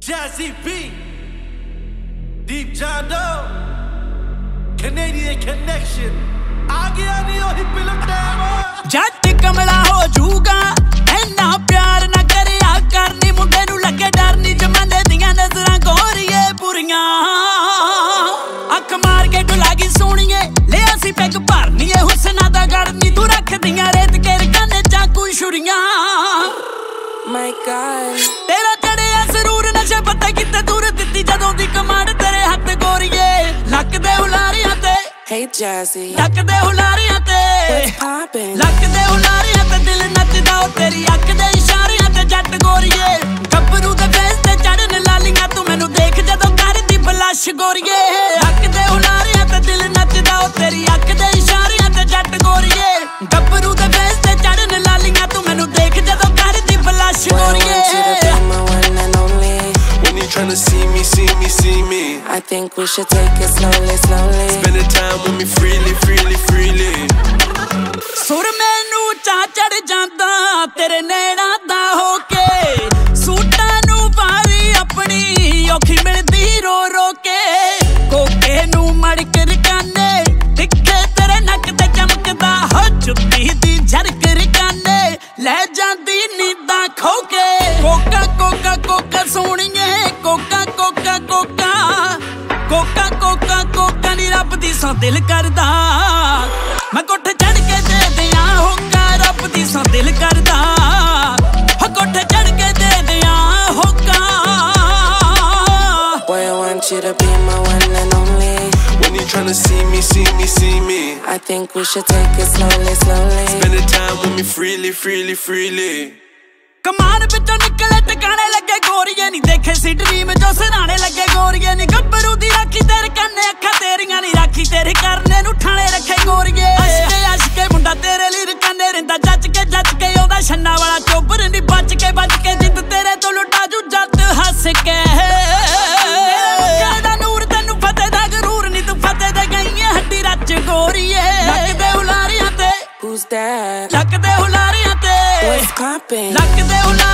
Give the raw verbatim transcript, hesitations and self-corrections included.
Jazzy B, Deep John Doe, Canadian Connection. आ गया नहीं ओ hip लुटेवा जट कमला हो जूगा ऐना प्यार ना करिया करनी मुंडे नू लगे डर नी जमाने दियां नजरां गोरीए पुरियां अख मार के डुलागी सोहणीए ले असी पैग भरनीए हुस्ना दा गढ़ नी तू रख दियां रेत के कन्ने चाकू छुरियां My God तेरा चढ़िया जरूर नशे पता किते दूर दित्ती जदों दी कमांड तेरे हत्थ गोरीए लक दे हुलारियां ते Hey Jazzy लक दे हुलारियां ते What's poppin'? लक दे हुलारियां ते दिल नचदा ओ तेरी अख दे इशारियां ते जट गोरीए गब्बरू दे फेस ते चढ़न लालियां तू मैनू देख जदों करदी बलश गोरीए लक दे हुलारियां ते दिल नचदा ओ तेरी अख दे इशारियां ते जट गोरीए गब्बरू दे फेस ते चढ़न लालियां तू मैनू देख जदों करदी बलश गोरीए Tryna see me, see me, see me. I think we should take it slowly, slowly. Spending time with me freely, freely, freely. सुर मैनू चा चढ़ जांदा तेरे नैना दा होके सूटां नू वारी अपनी औखी मिलदी रो रो के कोके नू मड़क रकाने दिखे तेरे नक ते चमकदा हो जुत्ती दी झरक रकाने ले जांदी नींदां खोके कोका कोका कोका सोहणीए कोका कोका कोका कोका कोका कोका नी रब दी सौ दिल करदा मैं कोठे चढ़ के दे दियां होका रब दी सौ दिल करदा हो कोठे चढ़ के दे दियां होका Boy I want you to be my one and only. When you tryna see me, see me, see me. I think we should take it slowly, slowly. Spending time with me freely, freely, freely. कमान विचों निकले टकाने लगे गोरीए नी देखे सी dream जो सराने लगे गोरीए नी गब्बरू दी राखी तेरे कन्ने अखा तेरियां नी राखी तेरे करने नू ठाणे रखे गोरीए अशके अशके मुंडा तेरे ली रकाने रिंदा जच के जच के ओदा छन्ना वाला चोबर नी बच के बच के जिद तेरे तो लुटा जू जत हस के कहदा नूर तैनू फते दा गरूर नी तू फते दे गईए हड्डी रच गोरीए लक दे हुलारियां ते Who's that? लक दे हुलारियां ते What's poppin'? लक दे हुलारियां